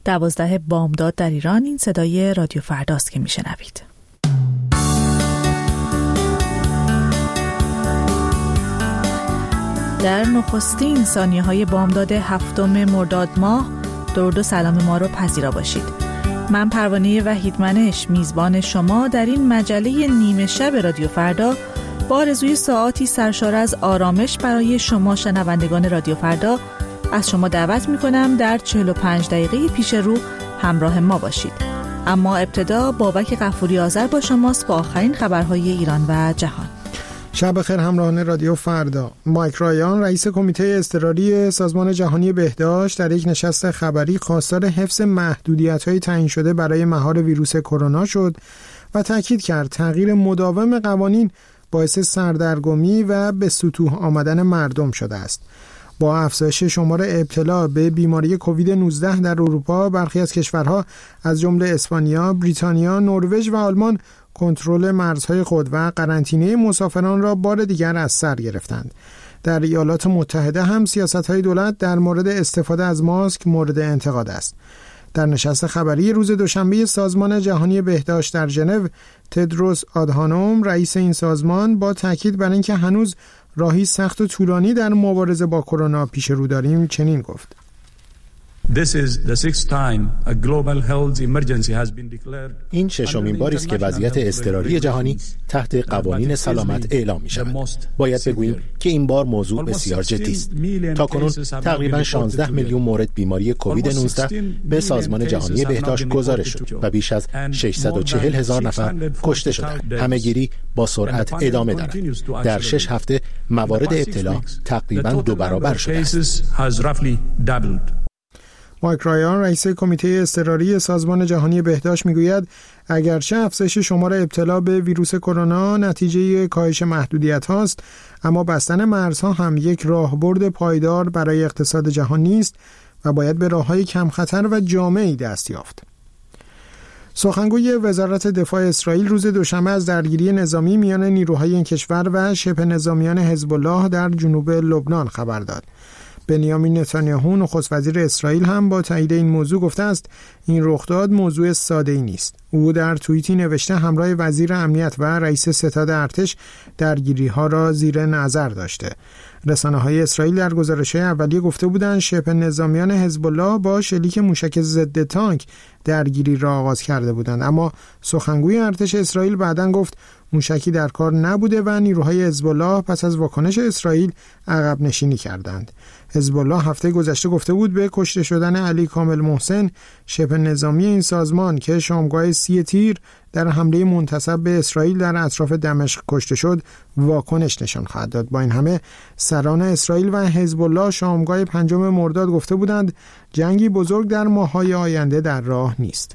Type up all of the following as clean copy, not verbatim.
12 بامداد در ایران. این صدای رادیو فرداست که میشنوید. در نخستین ثانیه‌های بامداد 7 مرداد ماه درود و سلام ما رو پذیرا باشید. من پروانه وحیدمنش میزبان شما در این مجله نیمه شب رادیو فردا با آرزوی ساعاتی سرشار از آرامش برای شما شنوندگان رادیو فردا از شما دعوت میکنم در 45 دقیقه پیش رو همراه ما باشید. اما ابتدا بابک غفوری آذر با شماست با آخرین خبرهای ایران و جهان. شب بخیر همراهان رادیو فردا. مایک رایان رئیس کمیته اضطراری سازمان جهانی بهداشت در یک نشست خبری خواستار حفظ محدودیت‌های تعیین شده برای مهار ویروس کرونا شد و تاکید کرد تغییر مداوم قوانین باعث سردرگمی و به سطوح آمدن مردم شده است. با افزایش شمار ابتلا به بیماری کووید 19 در اروپا، برخی از کشورها از جمله اسپانیا، بریتانیا، نروژ و آلمان کنترل مرزهای خود و قرنطینه مسافران را بار دیگر از سر گرفتند. در ایالات متحده هم سیاست‌های دولت در مورد استفاده از ماسک مورد انتقاد است. در نشست خبری روز دوشنبه سازمان جهانی بهداشت در ژنو، تدروس آدهانوم رئیس این سازمان با تاکید بر اینکه هنوز راهی سخت و طولانی در مبارزه با کرونا پیش رو داریم چنین گفت: این ششمین باری است که وضعیت اضطراری جهانی تحت قوانین سلامت اعلام می شود. باید بگوییم که این بار موضوع بسیار جدی است. تاکنون تقریباً 16 میلیون مورد بیماری کووید 19 به سازمان جهانی بهداشت گزارش شد و بیش از 640,000 نفر کشته شدند. همه‌گیری با سرعت ادامه دارد. در 6 هفته موارد ابتلا تقریباً 2 برابر شده است. مایک رایان رئیس کمیته اضطراری سازمان جهانی بهداشت میگوید اگرچه افزایش شمار ابتلا به ویروس کرونا نتیجه کاهش محدودیت هاست، اما بستن مرزها هم یک راهبرد پایدار برای اقتصاد جهان نیست و باید به راههای کم خطر و جامعی دست یافت. سخنگوی وزارت دفاع اسرائیل روز دوشنبه از درگیری نظامی میان نیروهای این کشور و شبه نظامیان حزب الله در جنوب لبنان خبر داد. بنیامین نتانیاهو نخست وزیر اسرائیل هم با تایید این موضوع گفته است این رخداد موضوع ساده‌ای نیست. او در توییتی نوشته همراه وزیر امنیت و رئیس ستاد ارتش درگیری‌ها را زیر نظر داشته. رسانه‌های اسرائیل در گزارش‌های اولیه گفته بودند شبه نظامیان حزب الله با شلیک موشک ضد تانک درگیری را آغاز کرده بودند، اما سخنگوی ارتش اسرائیل بعداً گفت موشکی در کار نبوده و نیروهای حزب الله پس از واکنش اسرائیل عقب نشینی کردند. حزب الله هفته گذشته گفته بود به کشته شدن علی کامل محسن شبه نظامی این سازمان که شامگاه 30 تیر در حمله منتصب به اسرائیل در اطراف دمشق کشته شد واکنش نشان خواهد داد. با این همه سران اسرائیل و حزب الله شامگاه 5 مرداد گفته بودند جنگی بزرگ در ماه‌های آینده در راه نیست.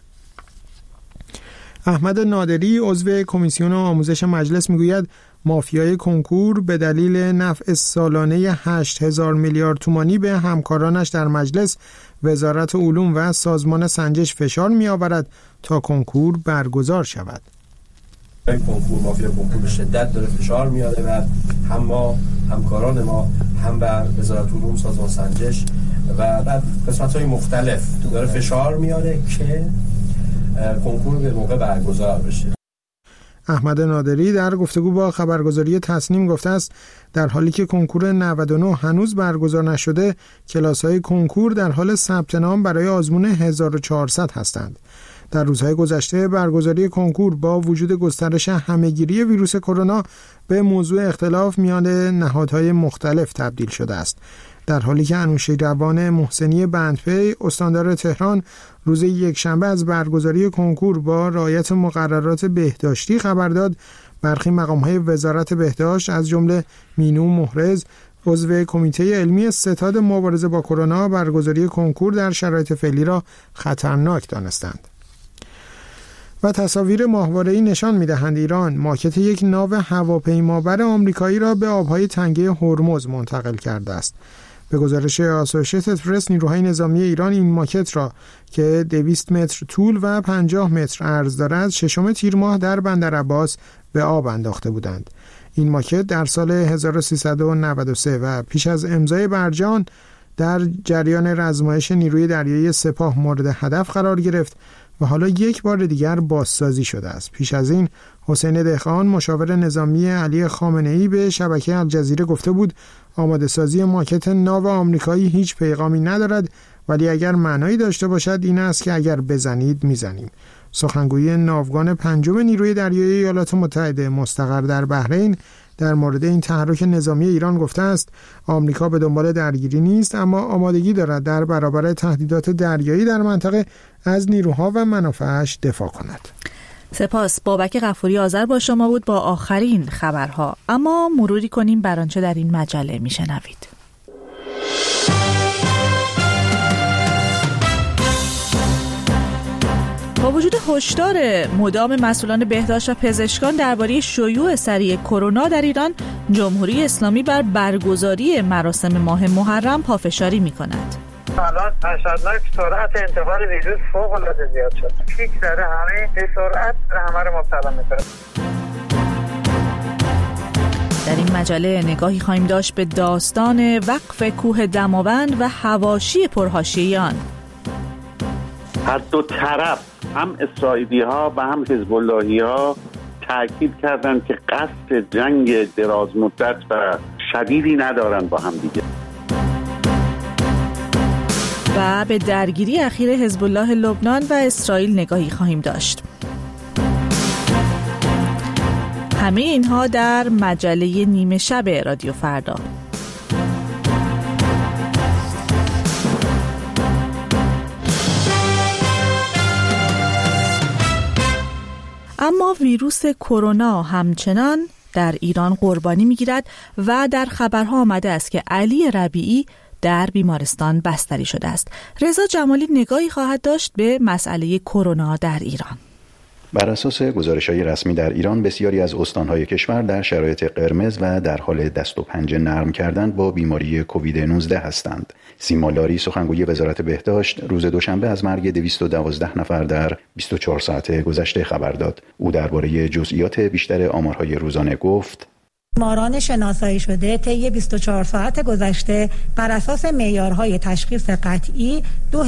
احمد نادری عضو کمیسیون آموزش مجلس میگوید مافیای کنکور به دلیل نفع سالانه 8,000 میلیارد تومانی به همکارانش در مجلس، وزارت علوم و سازمان سنجش فشار می‌آورد تا کنکور برگزار شود. مافیا کنکور به شدت داره فشار میاره و هم ما همکاران ما هم بر وزارت علوم، سازمان سنجش و در قسمت‌های مختلف داره فشار میاره که کنکور به موقع برگزار بشه. احمد نادری در گفتگو با خبرگزاری تصنیم گفته است در حالی که کنکور 99 هنوز برگزار نشده، کلاس‌های کنکور در حال ثبت نام برای آزمون 1400 هستند. در روزهای گذشته برگزاری کنکور با وجود گسترش همه‌گیری ویروس کرونا به موضوع اختلاف میان نهادهای مختلف تبدیل شده است. در حالی که انوشیروان محسنی بندپی استاندار تهران روز یکشنبه از برگزاری کنکور با رعایت مقررات بهداشتی خبر داد، برخی مقام‌های وزارت بهداشت از جمله مینو محرز عضو کمیته علمی ستاد مبارزه با کرونا برگزاری کنکور در شرایط فعلی را خطرناک دانستند. و تصاویر ماهواره‌ای نشان می‌دهند ایران ماکت یک ناو هواپیمابر آمریکایی را به آبهای تنگه هرمز منتقل کرده است. به گزارش آسوشیتد پرس، نیروهای نظامی ایران این ماکت را که 200 متر طول و 50 متر عرض دارد 6 تیر ماه در بندر عباس به آب انداخته بودند. این ماکت در سال 1393 و پیش از امضای برجام در جریان رزمایش نیروی دریایی سپاه مورد هدف قرار گرفت و حالا یک بار دیگر بازسازی شده است. پیش از این حسین دهقان مشاور نظامی علی خامنه‌ای به شبکه الجزیره گفته بود آماده سازی ماکت ناو آمریکایی هیچ پیغامی ندارد، ولی اگر معنایی داشته باشد این است که اگر بزنید میزنیم. سخنگوی ناوگان پنجم نیروی دریایی ایالات متحده مستقر در بحرین در مورد این تحرک نظامی ایران گفته است آمریکا به دنبال درگیری نیست، اما آمادگی دارد در برابر تهدیدات دریایی در منطقه از نیروها و منافعش دفاع کند. سپاس. بابک غفوری آذر با شما بود با آخرین خبرها. اما مروری کنیم بر آنچه در این مجله میشنوید. با وجود هشدار مدام مسئولان بهداشت و پزشکان درباره شیوع سریع کرونا در ایران، جمهوری اسلامی بر برگزاری مراسم ماه محرم پافشاری می‌کند. الان ماشاءالله سرعت انتقال ویروس فوق‌العاده زیاد شد. پیک داره، همه به سرعت همه رو مبتلا می‌کنه. در این مجله نگاهی خواهیم داشت به داستان وقف کوه دماوند و حواشی پرحاشیه آن. هر دو طرف، هم اسرائیلی‌ها و هم حزب اللهی‌ها تاکید کردند که قصد جنگ دراز مدت و شدیدی ندارن با هم دیگه. و به درگیری اخیر حزب الله لبنان و اسرائیل نگاهی خواهیم داشت. همه اینها در مجله نیمه شب رادیو فردا. اما ویروس کرونا همچنان در ایران قربانی می‌گیرد و در خبرها آمده است که علی ربیعی در بیمارستان بستری شده است. رضا جمالی نگاهی خواهد داشت به مسئله کرونا در ایران. بر اساس گزارش‌های رسمی در ایران بسیاری از استان‌های کشور در شرایط قرمز و در حال دست و پنجه نرم کردن با بیماری کووید 19 هستند. سیما لاری سخنگوی وزارت بهداشت روز دوشنبه از مرگ 212 نفر در 24 ساعت گذشته خبر داد. او درباره جزئیات بیشتر آمارهای روزانه گفت: بیماران شناسایی شده طی 24 ساعت گذشته بر اساس معیارهای تشخیص قطعی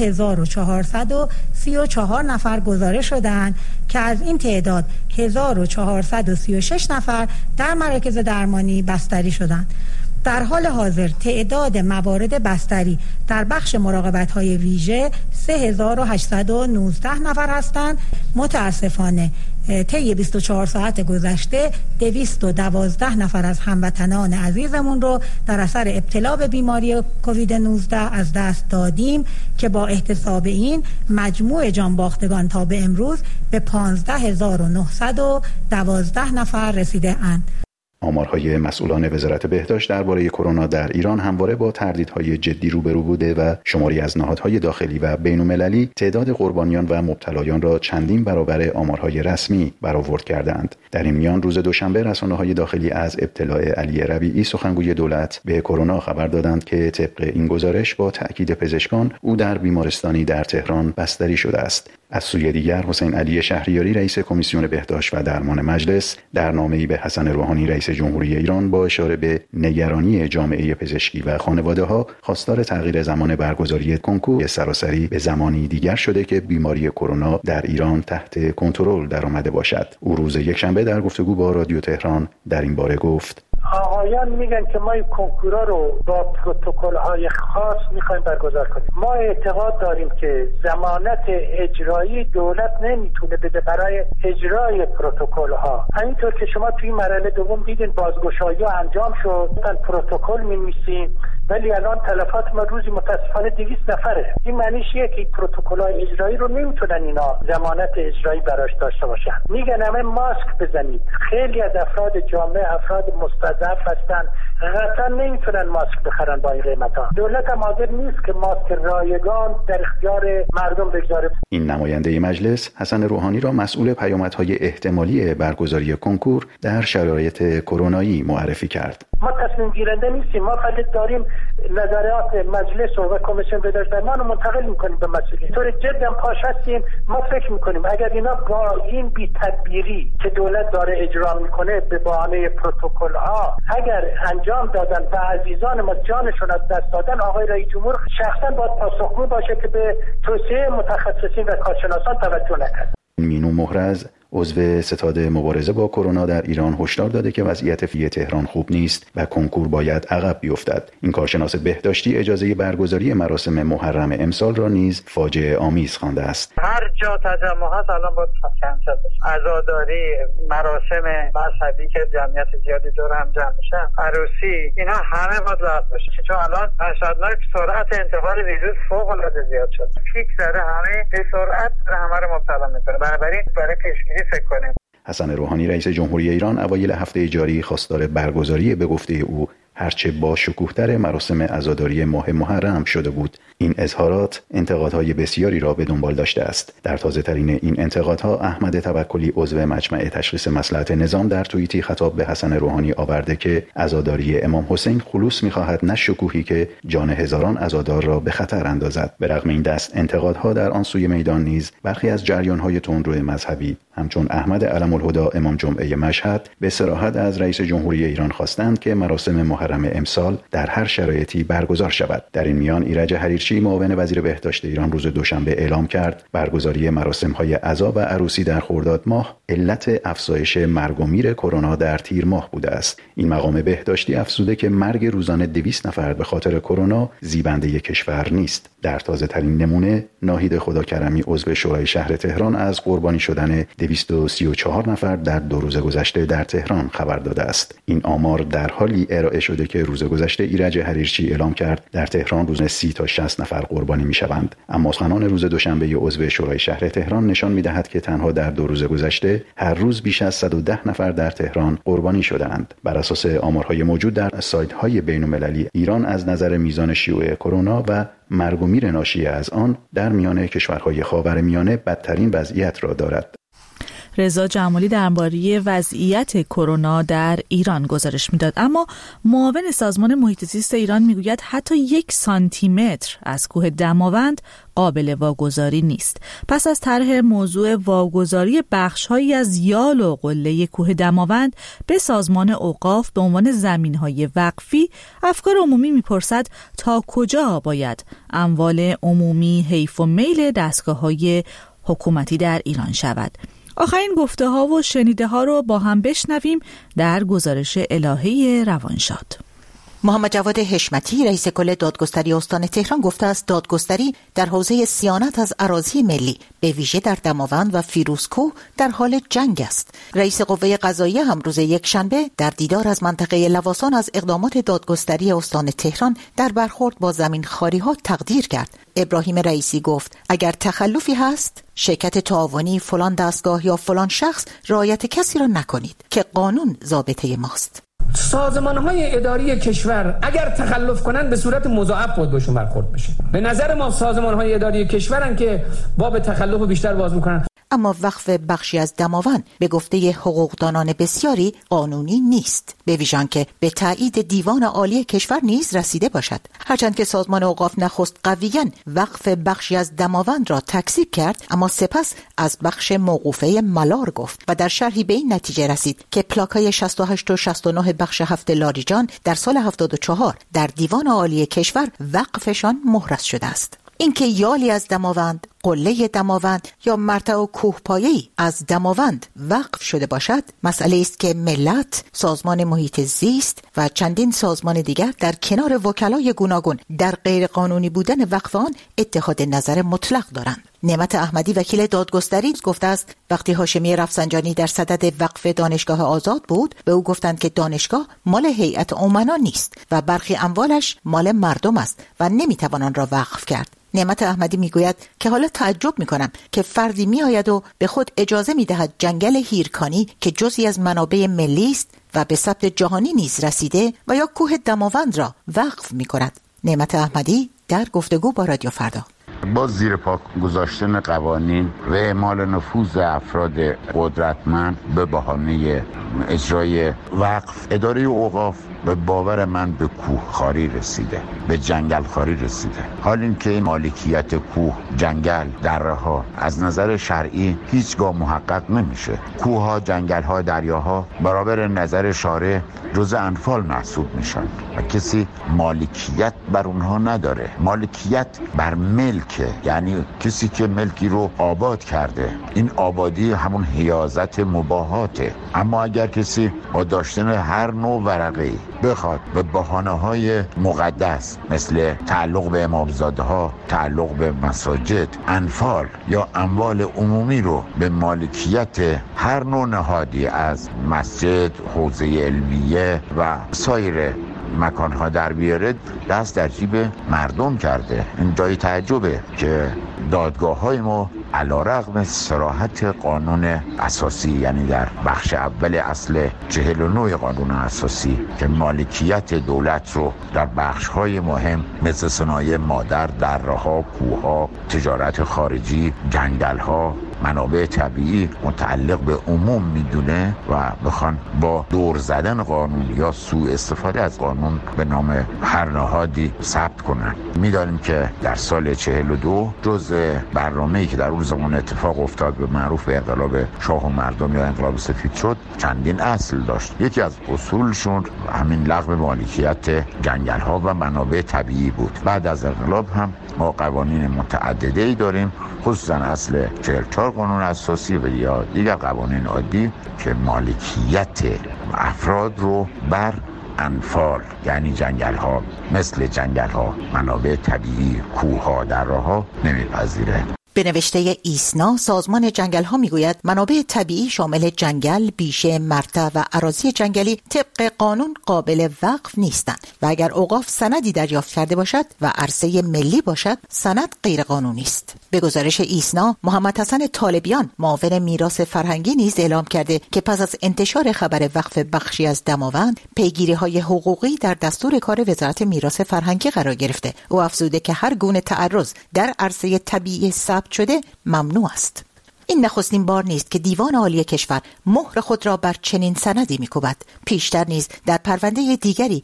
2434 نفر گزارش شدند که از این تعداد 1436 نفر در مراکز درمانی بستری شدند. در حال حاضر تعداد موارد بستری در بخش مراقبت‌های ویژه 3819 نفر هستند. متاسفانه طی 24 ساعت گذشته 212 نفر از هموطنان عزیزمون رو در اثر ابتلا به بیماری کووید 19 از دست دادیم که با احتساب این مجموع جانباختگان تا به امروز به 15912 نفر رسیده اند. آمارهای مسئولان وزارت بهداشت درباره کرونا در ایران همواره با تردیدهای جدی روبرو بوده و شماری از نهادهای داخلی و بین‌المللی تعداد قربانیان و مبتلایان را چندین برابر آمارهای رسمی برآورد کردند. در این میان روز دوشنبه رسانه‌های داخلی از ابتلاع علی ربیعی سخنگوی دولت به کرونا خبر دادند که طبق این گزارش با تأکید پزشکان او در بیمارستانی در تهران بستری شده است. از سوی دیگر حسین علی شهریاری رئیس کمیسیون بهداشت و درمان مجلس در نامه‌ای به حسن روحانی رئیس جمهوری ایران با اشاره به نگرانی جامعه پزشکی و خانواده‌ها خواستار تغییر زمان برگزاری کنکور سراسری به زمانی دیگر شده که بیماری کرونا در ایران تحت کنترل درآمده باشد. او روز یکشنبه در گفتگو با رادیو تهران در این باره گفت: آقایان میگن که ما کنکورا رو با پروتکل‌های خاص میخوایم برگزار کنیم. ما اعتقاد داریم که ضمانت اجرایی دولت نمیتونه بده برای اجرای پروتکل‌ها. همینطور که شما توی مرحله دوم دیدین بازگشایی انجام شد، من پروتکل می‌نویسیم ولی الان تلفات ما روزی متاسفانه 200 نفره. این معنیش اینه که پروتکل‌های اجرایی رو نمیتونن اینا ضمانت اجرایی براش داشته باشن. میگن همه ماسک بزنید. خیلی از افراد جامعه افراد مستضعف هستن، قطعا نمیتونن ماسک بخرن با این قیمتا. دولت هم حاضر نیست که ماسک رایگان در اختیار مردم بگذاره. این نماینده مجلس حسن روحانی را مسئول پیامدهای احتمالی برگزاری کنکور در شرایط کرونایی معرفی کرد. ما تصمیم گیرنده نیستیم، ما فقط داریم نظریات مجلس و کمیسیون بهداشت درمان رو منتقل میکنیم به مسئولین. طور جدا پاش هستیم. ما فکر میکنیم اگر اینا با این بی تدبیری که دولت داره اجرا میکنه به بهانه پروتکل ها اگر انجام انجام دادن و عزیزان ما جانشون از دست دادن، آقای رئیس جمهور شخصا باید پاسخگو باشه که به توصیه متخصصین و کارشناسان توجه نکرد. مینو محرز عضو ستاد مبارزه با کرونا در ایران هشدار داده که وضعیت فی تهران خوب نیست و کنکور باید عقب بیفتد. این کارشناس بهداشتی اجازه برگزاری مراسم محرم امسال را نیز فاجعه آمیز خوانده است. هر جا تجمع هست الان باید کنسل بشه. عزاداری، مراسم مذهبی که جمعیت زیادی دور هم جمع میشن، عروسی، اینا همه باید لغو بشه. چون الان وحشتناک سرعت انتقال ویروس فوق العاده زیاد شد. پیک زده، همه به سرعت همه رو مبتلا میکنه. بنابراین برای پیشگیری فکر کنیم. حسن روحانی رئیس جمهوری ایران اوایل هفته جاری خواستار برگزاری به گفته او هرچه با شکوه‌تر مراسم عزاداری ماه محرم شده بود. این اظهارات انتقادهای بسیاری را به دنبال داشته است. در تازه‌ترین این انتقادها احمد توکلی عضو مجمع تشخیص مصلحت نظام در توییتی خطاب به حسن روحانی آورده که عزاداری امام حسین خلوص می‌خواهد نه شکوهی که جان هزاران عزادار را به خطر اندازد. به رغم این دست انتقادها در آن سوی میدان نیز برخی از جریان‌های تندرو مذهبی همچون احمد علم الهدی امام جمعه مشهد به صراحت از رئیس جمهوری ایران خواستند که مراسم محرم امسال در هر شرایطی برگزار شود. در این میان ایرج حریرچی معاون وزیر بهداشت ایران روز دوشنبه اعلام کرد برگزاری مراسم‌های عزا و عروسی در خرداد ماه علت افزایش مرگ و میر کرونا در تیر ماه بوده است. این مقام بهداشتی افزوده که مرگ روزانه 200 نفر به خاطر کرونا زیبنده کشور نیست. در تازه‌ترین نمونه ناهید خداکرمی عضو شورای شهر تهران از قربانی شدن 234 نفر در 2 روز گذشته در تهران خبر داده است. این آمار در حالی ارائه شده که روز گذشته ایرج حریرچی اعلام کرد در تهران روزانه 30 تا 60 نفر قربانی می‌شوند. اما سخنان روز دوشنبه عضو شورای شهر تهران نشان می‌دهد که تنها در 2 روز گذشته هر روز بیش از 110 نفر در تهران قربانی شدند. بر اساس آمارهای موجود در سایت‌های بین‌المللی، ایران از نظر میزان شیوع کرونا و مرگ و میر ناشی از آن در میان کشورهای خاورمیانه بدترین وضعیت را دارد. رضا جمالی درباره وضعیت کرونا در ایران گزارش میداد. اما معاون سازمان محیط زیست ایران میگوید حتی 1 سانتیمتر از کوه دماوند قابل واگذاری نیست. پس از طرح موضوع واگذاری بخش‌هایی از یال و قله کوه دماوند به سازمان اوقاف به عنوان زمین‌های وقفی، افکار عمومی میپرسد تا کجا باید اموال عمومی حیف و میل دستگاه‌های حکومتی در ایران شود. آخرین گفته ها و شنیده ها رو با هم بشنویم در گزارش الهه روانشاد. محمد جواد حشمتی رئیس کل دادگستری استان تهران گفته است دادگستری در حوزه صیانت از اراضی ملی به ویژه در دماوند و فیروزکوه در حال جنگ است. رئیس قوه قضاییه هم روز یکشنبه در دیدار از منطقه لواسان از اقدامات دادگستری استان تهران در برخورد با زمین خاری ها تقدیر کرد. ابراهیم رئیسی گفت اگر تخلفی هست، شرکت تعاونی، فلان دستگاه یا فلان شخص رعایت کسی را نکنید که قانون ضابطه ماست. سازمان‌های اداری کشور اگر تخلف کنند به صورت مضاعف باید بهشون برخورد بشه. به نظر ما سازمان‌های اداری کشورن که باب تخلف بیشتر باز می‌کنن. اما وقف بخشی از دماوند به گفته حقوقدانان بسیاری قانونی نیست، به ویژه که به تایید دیوان عالی کشور نیز رسیده باشد. هرچند که سازمان اوقاف نخست قویاً وقف بخشی از دماوند را تکذیب کرد، اما سپس از بخش موقوفه ملار گفت و در شرحی به این نتیجه رسید که پلاک‌های 68 و 69 بخش 7 لاریجان در سال 74 در دیوان عالی کشور وقفشان محرز شده است. اینکه یالی از دماوند، قله دماوند یا مرتع و کوهپایه‌ای از دماوند وقف شده باشد مسئله است که ملت، سازمان محیط زیست و چندین سازمان دیگر در کنار وکلای گوناگون در غیر قانونی بودن وقف آن اتحاد نظر مطلق دارند. نعمت احمدی وکیل دادگستری گفته است وقتی هاشمی رفسنجانی در صدد وقف دانشگاه آزاد بود به او گفتند که دانشگاه مال هیئت امنا نیست و برخی اموالش مال مردم است و نمیتوان آن را وقف کرد. نعمت احمدی میگوید که حالا تعجب میکنم که فردی میآید و به خود اجازه میدهد جنگل هیرکانی که جزئی از منابع ملی است و به ثبت جهانی نیز رسیده و یا کوه دماوند را وقف میکند. نعمت احمدی در گفتگو با رادیو فردا. با زیر پا گذاشتن قوانین و اعمال نفوذ افراد قدرتمند به بهانه اجرای وقف، اداره اوقاف به باور من به کوهخواری رسیده، به جنگلخواری رسیده. حال این که مالکیت کوه، جنگل، دره‌ها از نظر شرعی هیچگاه محقق نمیشه. کوه‌ها، جنگل‌ها، دریاها برابر نظر شارع جزء انفال محسوب میشن و کسی مالکیت بر اونها نداره. مالکیت بر ملکه، یعنی کسی که ملکی رو آباد کرده. این آبادی همون حیازت مباهاته. اما اگر کسی با داشتن هر نوع ورقه‌ای بخواد به بهانه‌های مقدس مثل تعلق به امامزاده‌ها، تعلق به مساجد، انفال یا اموال عمومی رو به مالکیت هر نوع نهادی از مسجد، حوزه علمیه و سایر مکانها در بیاره، دست در جیب مردم کرده. این جای تعجبه که دادگاه‌های ما علی‌رغم صراحت قانون اساسی، یعنی در بخش اول اصل 49 قانون اساسی که مالکیت دولت رو در بخش‌های مهم مثل صنایع مادر، دره‌ها، کوه‌ها، تجارت خارجی، جنگل‌ها، منابع طبیعی متعلق به عموم میدونه و بخوان با دور زدن قانون یا سوء استفاده از قانون به نام هر نهادی ثبت کنن. میدانیم که در سال 42 جزء برنامه‌ای که در اون زمان اتفاق افتاد به معروف به انقلاب شاه و مردم یا انقلاب سفید شد چندین اصل داشت. یکی از اصولشون همین لغو مالکیت جنگل‌ها و منابع طبیعی بود. بعد از انقلاب هم ما قوانین متعددی داریم، خصوصا اصل 44 قانون اساسی و یا دیگر قوانین عادی که مالکیت افراد رو بر انفال، یعنی جنگل‌ها، مثل جنگل‌ها، منابع طبیعی، کوه‌ها، دره‌ها نمیپذیره. به نوشته ایسنا، سازمان جنگل‌ها میگوید منابع طبیعی شامل جنگل، بیشه، مرتع و اراضی جنگلی طبق قانون قابل وقف نیستند و اگر اوقاف سندی دریافت کرده باشد و عرصه ملی باشد، سند غیر قانونی است. به گزارش ایسنا، محمد حسن طالبیان، معاون میراث فرهنگی نیز اعلام کرده که پس از انتشار خبر وقف بخشی از دماوند، پیگیری‌های حقوقی در دستور کار وزارت میراث فرهنگی قرار گرفته. او افزوده که هر گونه تعرض در عرصه طبیعی ثبت شده ممنوع است. این نخستین بار نیست که دیوان عالی کشور مهر خود را بر چنین سندی می‌کوبد. پیشتر نیز در پرونده دیگری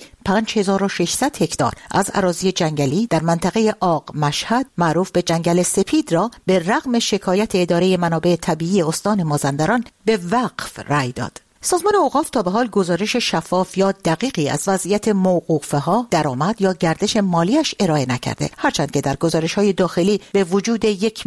5600 هکتار از اراضی جنگلی در منطقه آق مشهد معروف به جنگل سپید را به رغم شکایت اداره منابع طبیعی استان مازندران به وقف رأی داد. سازمان اوقاف تا به حال گزارش شفاف یا دقیقی از وضعیت موقوفه‌ها، درآمد یا گردش مالیش ارائه نکرده، هرچند که در گزارش‌های داخلی به وجود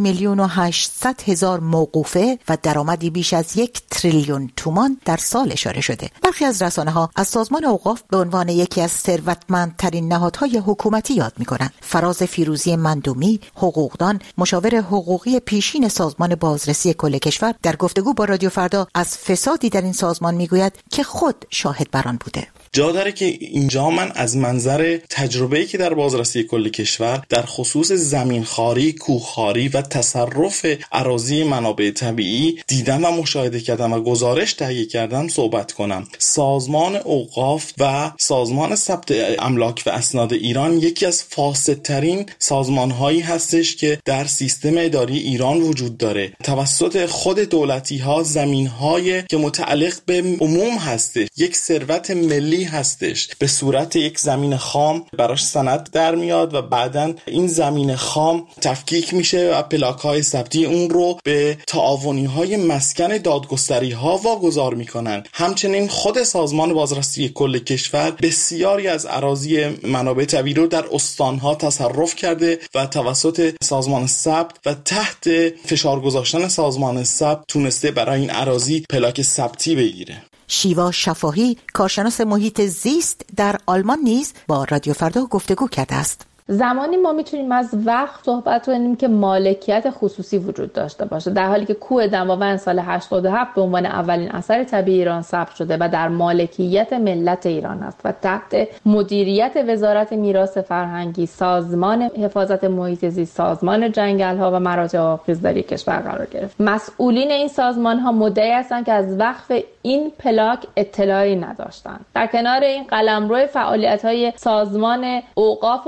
1,800,000 موقوفه و درآمدی بیش از 1 تریلیون تومان در سال اشاره شده. برخی از رسانه‌ها از سازمان اوقاف به عنوان یکی از ثروتمندترین نهادهای حکومتی یاد می‌کنند. فراز فیروزی مندومی، حقوقدان، مشاور حقوقی پیشین سازمان بازرسی کل کشور، در گفتگو با رادیو فردا از فسادی در این سازمان میگوید که خود شاهد بر آن بوده. جا داره که اینجا من از منظر تجربه‌ای که در بازرسی کل کشور در خصوص زمینخواری، کوهخواری و تصرف اراضی منابع طبیعی دیدم و مشاهده کردم و گزارش تهیه کردم صحبت کنم. سازمان اوقاف و سازمان ثبت املاک و اسناد ایران یکی از فاسدترین سازمان‌هایی هستش که در سیستم اداری ایران وجود داره. توسط خود دولتی‌ها زمین‌های که متعلق به عموم هستش، یک ثروت ملی هستش، به صورت یک زمین خام براش سند در میاد و بعداً این زمین خام تفکیک میشه و پلاک‌های ثبتی اون رو به تعاونی‌های مسکن دادگستری‌ها واگذار میکنن. همچنین خود سازمان بازرسی کل کشور بسیاری از اراضی منابع طبیعی رو در استان‌ها تصرف کرده و توسط سازمان ثبت و تحت فشار گذاشتن سازمان ثبت تونسته برای این اراضی پلاک ثبتی بگیره. شیوا شفاهی، کارشناس محیط زیست در آلمان نیز با رادیو فردا گفتگو کرده است. زمانی ما میتونیم از وقت صحبت کنیم که مالکیت خصوصی وجود داشته باشه، در حالی که کوه دماوند سال 87 به عنوان اولین اثر طبیعی ایران ثبت شده و در مالکیت ملت ایران است و تحت مدیریت وزارت میراث فرهنگی، سازمان حفاظت محیط زیست، سازمان جنگل‌ها و مراجع آبخیزداری کشور قرار گرفت. مسئولین این سازمان‌ها مدعی هستند که از وقف این پلاک اطلاعی نداشتند. در کنار این قلمرو فعالیت‌های سازمان اوقاف امور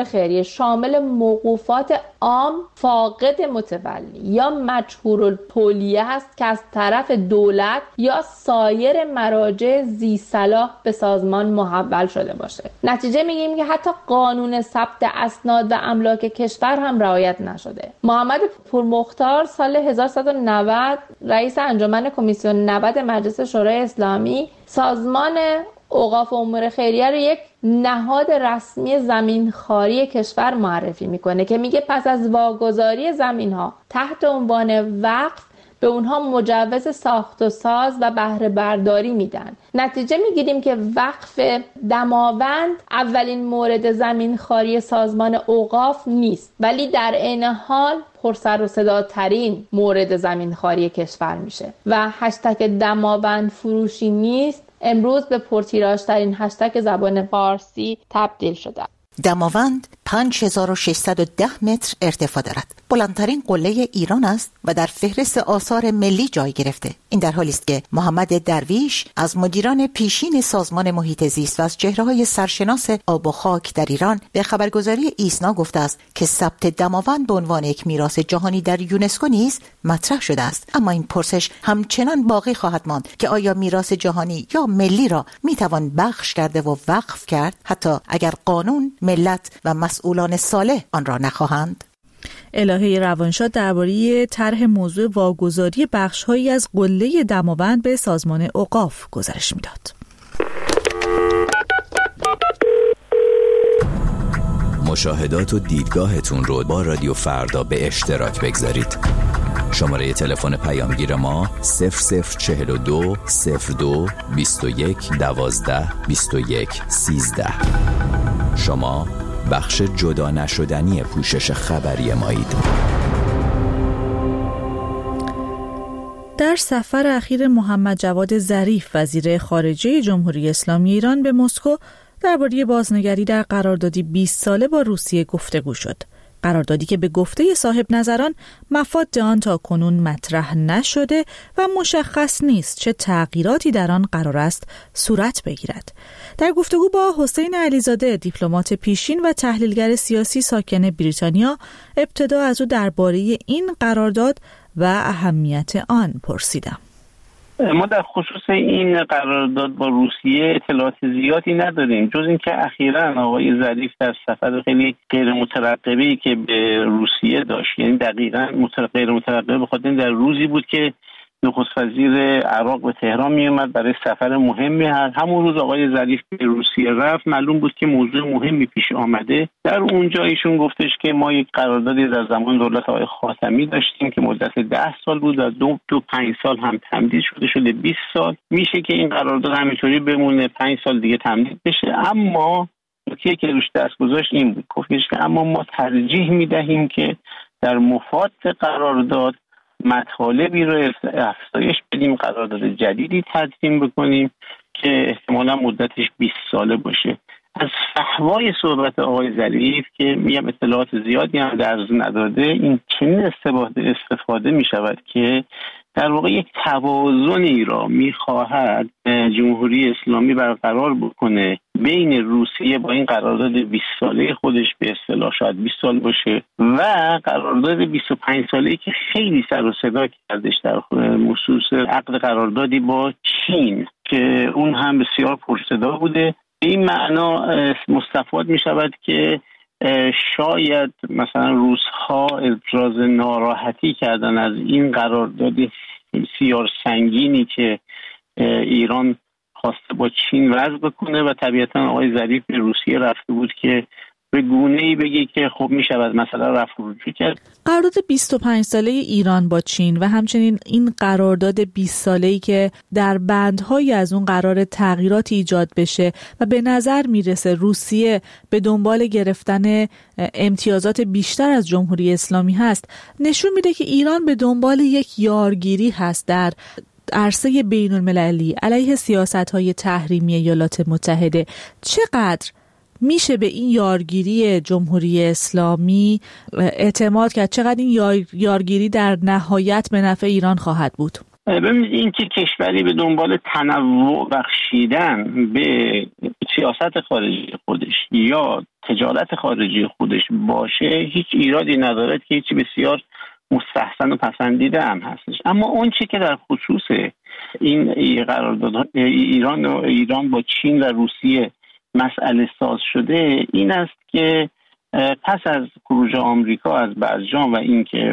خیریه شامل موقوفات عام فاقد متولی یا مجهور التولیه است که از طرف دولت یا سایر مراجع ذی صلاح به سازمان محول شده باشه. نتیجه میگیم که حتی قانون ثبت اسناد و املاک کشور هم رعایت نشده. محمد پورمختار سال 1190 رئیس انجمن کمیسیون 90 مجلس شورای اسلامی سازمان اوقاف و امور خیریه رو یک نهاد رسمی زمینخواری کشور معرفی میکنه که میگه پس از واگذاری زمین‌ها تحت عنوان وقف به اونها مجوز ساخت و ساز و بهره برداری میدن. نتیجه میگیریم که وقف دماوند اولین مورد زمینخواری سازمان اوقاف نیست، ولی در عین حال پرسر و صداترین مورد زمینخواری کشور میشه و هشتگ دماوند فروشی نیست امروز به پرتیراژترین هشتگ زبان فارسی تبدیل شده. دماوند 5610 متر ارتفاع دارد. بلندترین قله ایران است و در فهرست آثار ملی جای گرفته. این در حالی است که محمد درویش از مدیران پیشین سازمان محیط زیست و از چهره‌های سرشناس آب و خاک در ایران به خبرگزاری ایسنا گفته است که ثبت دماوند به عنوان یک میراث جهانی در یونسکو نیز مطرح شده است. اما این پرسش همچنان باقی خواهد ماند که آیا میراث جهانی یا ملی را میتوان بخش کرده و وقف کرد حتی اگر قانون، ملت و مسئولان صالح آن را نخواهند؟ الهه روانشاد درباره طرح موضوع واگذاری بخش‌هایی از قله دماوند به سازمان اوقاف گزارش می‌داد. مشاهدات و دیدگاهتون رو با رادیو فردا به اشتراک بگذارید. شماره تلفن پیامگیر ما 0042 02 21 12 21 13. شما بخش جدا نشدنی پوشش خبری مایید. در سفر اخیر محمد جواد ظریف وزیر خارجه جمهوری اسلامی ایران به مسکو درباره بازنگری در قراردادی 20 ساله با روسیه گفتگو شد. قراردادی که به گفته صاحب نظران مفاد آن تا کنون مطرح نشده و مشخص نیست چه تغییراتی در آن قرار است صورت بگیرد. در گفتگو با حسین علیزاده دیپلمات پیشین و تحلیلگر سیاسی ساکن بریتانیا ابتدا از او درباره این قرارداد و اهمیت آن پرسیدم. ما در خصوص این قرارداد با روسیه اطلاعات زیادی نداریم جز اینکه اخیراً آقای ظریف در سفر خیلی غیر مترقبه‌ای که به روسیه داشت، یعنی دقیقاً غیر مترقبه بخاطر در روزی بود که نخست وزیر عراق به تهران می اومد برای سفر مهمی. همون روز آقای ظریف به روسیه رفت، معلوم بود که موضوع مهمی پیش آمده. در اونجا ایشون گفتش که ما یک قراردادی در زمان دولت آقای خاتمی داشتیم که مدت 10 سال بود و 5 سال هم تمدید شده 20 سال. میشه که این قرارداد همینطوری بمونه، 5 سال دیگه تمدید بشه. اما نکته که روش دست گذاشت این بود، گفتش که اما ما ترجیح میدهیم که در مفاد قرارداد مطالبی رو افزایش بدیم، قرارداد جدیدی تدوین بکنیم که احتمالا مدتش 20 ساله باشه. از فحوای صحبت آقای ظریف که میگم اطلاعات زیادی هم درز نداده، این چنین استفاده می شود که در واقع یک توازنی را میخواهد جمهوری اسلامی برقرار بکنه بین روسیه با این قرارداد 20 ساله خودش، به اصطلاح شاید 20 سال باشه، و قرارداد 25 ساله‌ای که خیلی سر و صدا کردش در خصوص عقد قراردادی با چین که اون هم بسیار پرصدا بوده. این معنا مستفاد می شود که شاید مثلا روس‌ها ابراز ناراحتی کردن از این قرارداد بسیار سنگینی که ایران خواسته با چین وضع بکنه و طبیعتا آقای ظریف به روسیه رفته بود که به گونه‌ای بگه که خب میشود مثلا رفع رجوع کرد. قرارداد 25 ساله ایران با چین و همچنین این قرارداد 20 ساله‌ای که در بندهای از اون قرار تغییرات ایجاد بشه و به نظر میرسه روسیه به دنبال گرفتن امتیازات بیشتر از جمهوری اسلامی هست، نشون میده که ایران به دنبال یک یارگیری هست در عرصه بین المللی علیه سیاست‌های تحریمی ایالات متحده. چقدر میشه به این یارگیری جمهوری اسلامی اعتماد کرد؟ چقدر این یارگیری در نهایت به نفع ایران خواهد بود؟ ببینید این که کشوری به دنبال تنوع بخشیدن به سیاست خارجی خودش یا تجارت خارجی خودش باشه هیچ ایرادی ندارد، که هیچی بسیار مستحسن و پسندیده هم هستش. اما اون چی که در خصوص این قرارداد ایران با چین و روسیه مسئله ساز شده این است که پس از خروج آمریکا از برجام و اینکه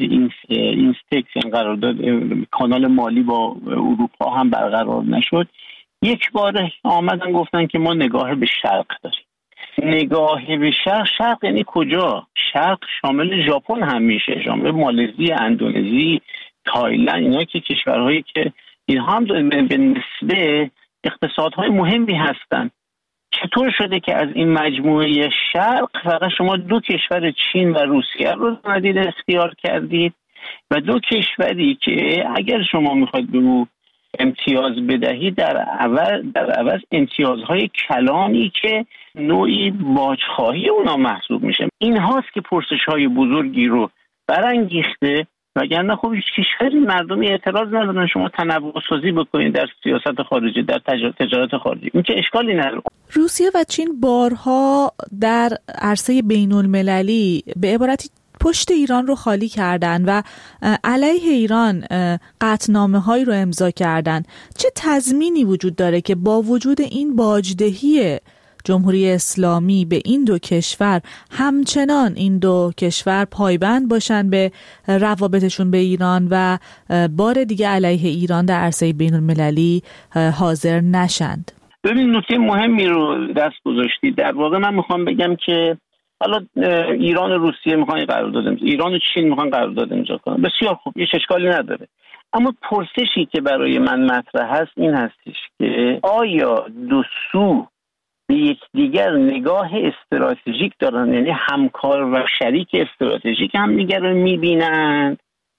این استیکس قرارداد کانال مالی با اروپا هم برقرار نشد، یک بار آمدن گفتن که ما نگاه به شرق داریم. نگاه به شرق یعنی کجا؟ شرق شامل ژاپن هم میشه، شامل مالزی، اندونزی، تایلند، اینا که کشورهایی که اینها هم به نسبه اقتصادهای مهمی هستند. چطور شده که از این مجموعه شرق فقط شما 2 کشور چین و روسیه رو ندید اختیار کردید و 2 کشوری که اگر شما میخواید به او امتیاز بدهید در عوض امتیازهای کلانی که نوعی باجخواهی اونا محسوب میشه. این هاست که پرسش‌های بزرگی رو برانگیخته، وگرنه خب کشوری مردمی اعتراض ندارن شما تنوع سازی بکنید در سیاست خارجی، در تجارت خارجی، این که اشکالی نداره. روسیه و چین بارها در عرصه بین‌المللی به عبارتی پشت ایران رو خالی کردن و علیه ایران قطعنامه‌هایی رو امضا کردن. چه تضمینی وجود داره که با وجود این باجدهی جمهوری اسلامی به این 2 کشور همچنان این 2 کشور پایبند باشن به روابطشون به ایران و بار دیگه علیه ایران در عرصه بین‌المللی حاضر نشند؟ ببین نکته مهمی رو دست گذاشتی. در واقع من میخوام بگم که حالا ایران و روسیه میخوان قرارداد امضا، ایران و چین میخوان قرارداد امضا کنن، بسیار خوب، هیچ اشکالی نداره. اما پرسشی که برای من مطرح هست این هستش که آیا 2 سو به یکدیگر نگاه استراتژیک دارن، یعنی همکار و شریک استراتژیک هم دیگر رو میبینند،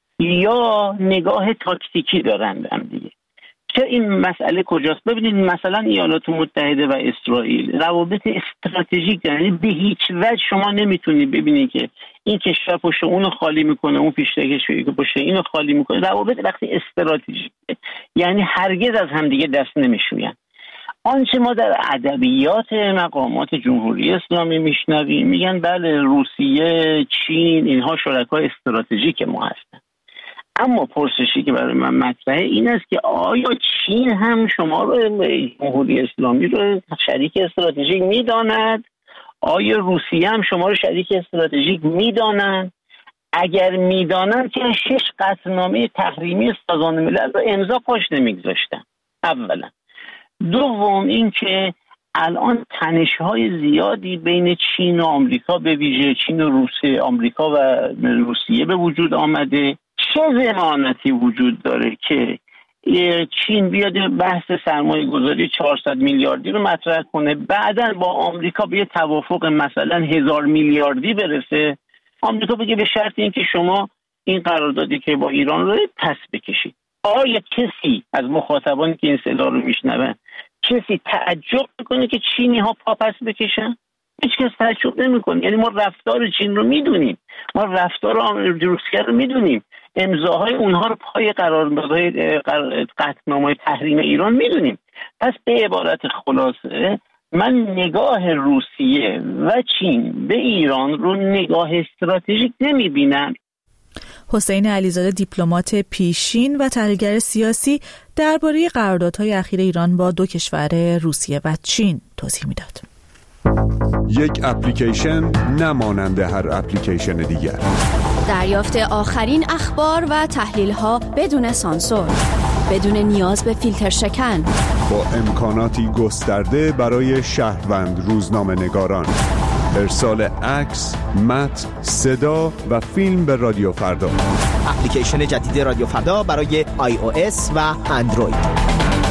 یا نگاه تاکتیکی دارن به هم دیگه؟ چه این مسئله کجاست؟ ببینید مثلا ایالات متحده و اسرائیل روابط استراتژیک دارن، یعنی به هیچ وجه شما نمیتونید ببینید که این کشور پشت اونو خالی میکنه، اون کشوری که پشت اینو خالی میکنه. روابط وقتی استراتژیکه یعنی هرگز از همدیگه دست نمیشوین. آنچه ما در ادبیات مقامات جمهوری اسلامی میشنویم میگن بله روسیه، چین، اینها شرکای استراتژیک ما هستن. اما پرسشی که برای من مطرحه این است که آیا چین هم شما رو جمهوری اسلامی رو شریک استراتژیک میداند؟ آیا روسیه هم شما رو شریک استراتژیک میدانند؟ اگر میدانند که 6 قطعنامه تحریمی سازمان ملل رو امضا پاش نمیگذاشتن. اولا. دوم این که الان تنش‌های زیادی بین چین و آمریکا، به ویژه چین و روسیه، آمریکا و روسیه به وجود آمده. چه ضمانتی وجود داره که چین بیاد بحث سرمایه گذاری 400 میلیاردی رو مطرح کنه، بعداً با آمریکا به توافق مثلا 1000 میلیاردی برسه، آمریکا بگه به شرط اینکه شما این قراردادی که با ایران رو پس بکشید؟ آیا کسی از مخاطبانی که این صدا رو میشنون کسی تعجب میکنه که چینی ها پا پس بکشن؟ هیچ کس تعجب نمیکنه. یعنی ما رفتار چین رو میدونیم، ما رفتار روسیه رو میدونیم، امضاهای اونها رو پای قراردادهای قطعنامه‌های تحریم ایران میدونیم. پس به عبارت خلاصه من نگاه روسیه و چین به ایران رو نگاه استراتژیک نمیبینم. حسین علیزاده دیپلمات پیشین و تحلیلگر سیاسی درباره قراردادهای اخیر ایران با 2 کشور روسیه و چین توضیح میداد. یک اپلیکیشن نمانند هر اپلیکیشن دیگر. دریافت آخرین اخبار و تحلیل‌ها بدون سانسور، بدون نیاز به فیلتر شکن، با امکاناتی گسترده برای شهروند روزنامه‌نگاران. ارسال عکس، متن، صدا و فیلم به رادیو فردا. اپلیکیشن جدید رادیو فردا برای iOS و اندروید.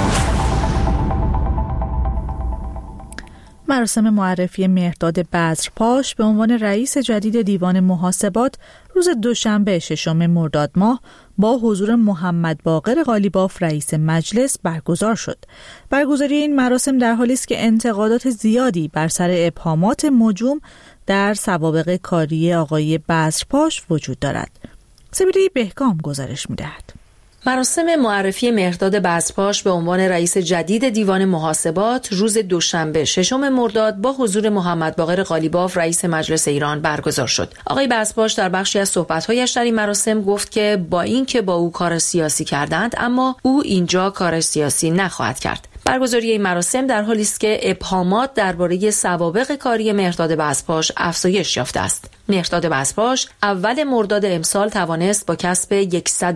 مراسم معرفی مهرداد بذرپاش به عنوان رئیس جدید دیوان محاسبات روز دوشنبه 6 مرداد ماه با حضور محمد باقر قالیباف رئیس مجلس برگزار شد. برگزاری این مراسم در حالی است که انتقادات زیادی بر سر ابهامات موجوم در سوابق کاری آقای بذرپاش وجود دارد. سپیده بهکام گزارش می‌دهد. مراسم معرفی مهرداد بزرپاش به عنوان رئیس جدید دیوان محاسبات روز دوشنبه 6 مرداد با حضور محمد باقر قالیباف رئیس مجلس ایران برگزار شد. آقای بزرپاش در بخشی از صحبت‌هایش در این مراسم گفت که با اینکه با او کار سیاسی کردند، اما او اینجا کار سیاسی نخواهد کرد. برگزاری این مراسم در حالی است که ابهامات درباره سوابق کاری مهرداد بزرپاش افزایش یافته است. مهرداد بزرپاش اول مرداد امسال توانست با کسب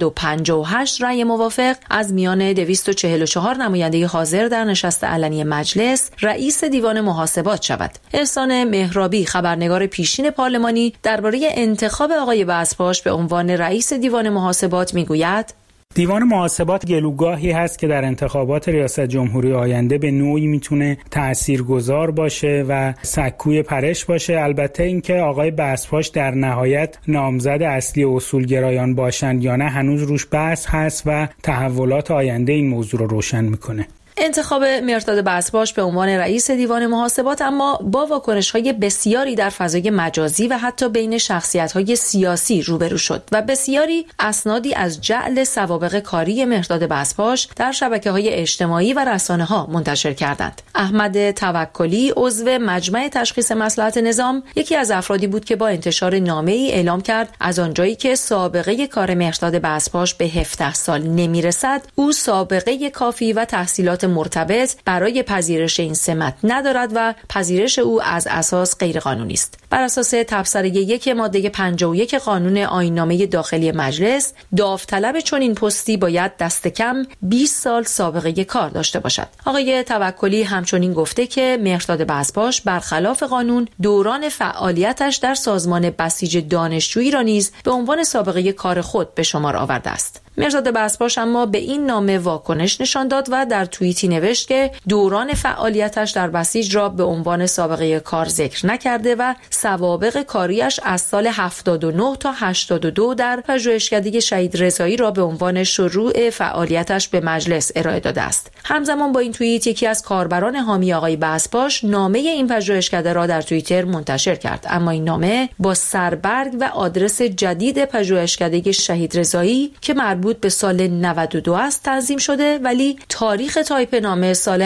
158 رأی موافق از میان 244 نماینده حاضر در نشست علنی مجلس رئیس دیوان محاسبات شود. احسان مهرابی خبرنگار پیشین پارلمانی درباره انتخاب آقای بزرپاش به عنوان رئیس دیوان محاسبات میگوید: دیوان محاسبات گلوگاهی هست که در انتخابات ریاست جمهوری آینده به نوعی میتونه تاثیرگذار باشه و سکوی پرش باشه. البته اینکه آقای بزرپاش در نهایت نامزد اصلی اصولگرایان باشند یا نه هنوز روش بحث هست و تحولات آینده این موضوع رو روشن میکنه. انتخاب مهرداد بزرپاش به عنوان رئیس دیوان محاسبات اما با واکنش‌های بسیاری در فضای مجازی و حتی بین شخصیت‌های سیاسی روبرو شد و بسیاری اسنادی از جعل سوابق کاری مهرداد بزرپاش در شبکه‌های اجتماعی و رسانه‌ها منتشر کردند. احمد توکلی عضو مجمع تشخیص مصلحت نظام یکی از افرادی بود که با انتشار نامه‌ای اعلام کرد از آنجایی که سابقه کار مهرداد بزرپاش به 17 سال نمی‌رسد، او سابقه کافی و تحصیلات مرتبط برای پذیرش این سمت ندارد و پذیرش او از اساس غیرقانونی است. بر اساس تبصره 1 ماده 51 قانون آیین‌نامه داخلی مجلس، داوطلب چنین پستی باید دست کم 20 سال سابقه کار داشته باشد. آقای توکلی همچنین گفته که مهرداد بزرپاش برخلاف قانون دوران فعالیتش در سازمان بسیج دانشجویی را نیز به عنوان سابقه کار خود به شمار آورده است. مهرداد بزرپاش اما به این نامه واکنش نشان داد و در توییتی نوشت که دوران فعالیتش در بسیج را به عنوان سابقه کار ذکر نکرده و سوابق کاریش از سال 79 تا 82 در پژوهشکده شهید رضایی را به عنوان شروع فعالیتش به مجلس ارائه داده است. همزمان با این توییت یکی از کاربران حامی آقای بزرپاش نامه این پژوهشکده را در توییتر منتشر کرد، اما این نامه با سربرگ و آدرس جدید پژوهشکده شهید رضایی که مربوط به سال 92 است تنظیم شده، ولی تاریخ تایپ نامه سال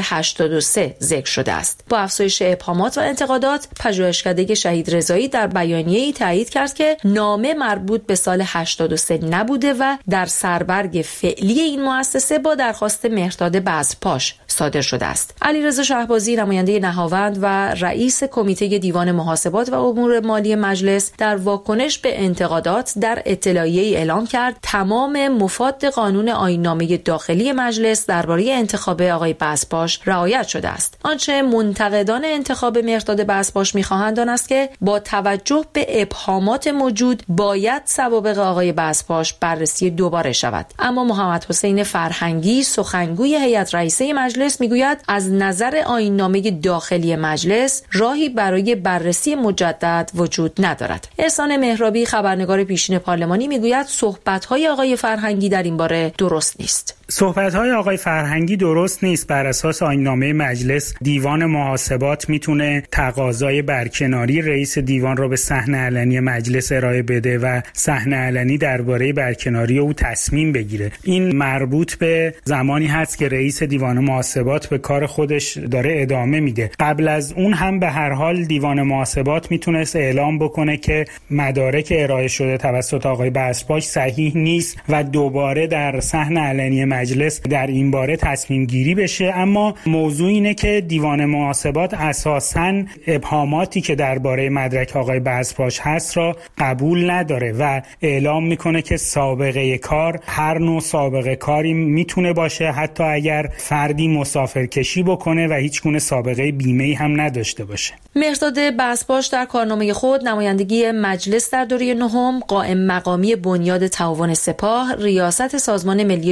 83 ذکر شده است. با افزایش ابهامات و انتقادات، پژوهشکده شهید رضایی در بیانیه‌ای تایید کرد که نامه مربوط به سال 83 نبوده و در سربرگ فعلی این مؤسسه با درخواست مهرداد بزرپاش صادر شده است. علیرضا شهبازی نماینده نهاوند و رئیس کمیته دیوان محاسبات و امور مالی مجلس در واکنش به انتقادات در اطلاعیه‌ای اعلام کرد تمام مفاد قانون آیین‌نامه داخلی مجلس درباره انتخاب آقای بزرپاش رعایت شده است. آنچه منتقدان انتخاب مهرداد بزرپاش می‌خواهند آن است که با توجه به ابهامات موجود باید سوابق آقای بزرپاش بررسی دوباره شود. اما محمد حسین فرهنگی سخنگوی هیئت رئیسه مجلس میگوید از نظر آیین‌نامه داخلی مجلس راهی برای بررسی مجدد وجود ندارد. احسان مهرابی خبرنگار پیشین پارلمانی میگوید صحبت‌های آقای فرهنگی در این باره درست نیست. صحبت‌های آقای فرهنگی درست نیست. بر اساس آیین‌نامه مجلس دیوان محاسبات میتونه تقاضای برکناری رئیس دیوان رو به صحن علنی مجلس ارائه بده و صحن علنی درباره برکناری او تصمیم بگیره. این مربوط به زمانی هست که رئیس دیوان محاسبات به کار خودش داره ادامه میده. قبل از اون هم به هر حال دیوان محاسبات میتونست اعلام بکنه که مدارک ارائه شده توسط آقای بزرپاش صحیح نیست و دوباره در صحن علنی مجلس در این باره تصمیم گیری بشه. اما موضوع اینه که دیوان محاسبات اساساً ابهاماتی که درباره مدرک آقای بزرپاش هست را قبول نداره و اعلام میکنه که سابقه کار هر نوع سابقه کاری میتونه باشه، حتی اگر فردی مسافرکشی بکنه و هیچ گونه سابقه بیمه‌ای هم نداشته باشه. مهرداد بزرپاش در کارنامه خود نمایندگی مجلس در دوره نهم، قائم مقامی بنیاد تعاون سپاه، ریاست سازمان ملی جوانان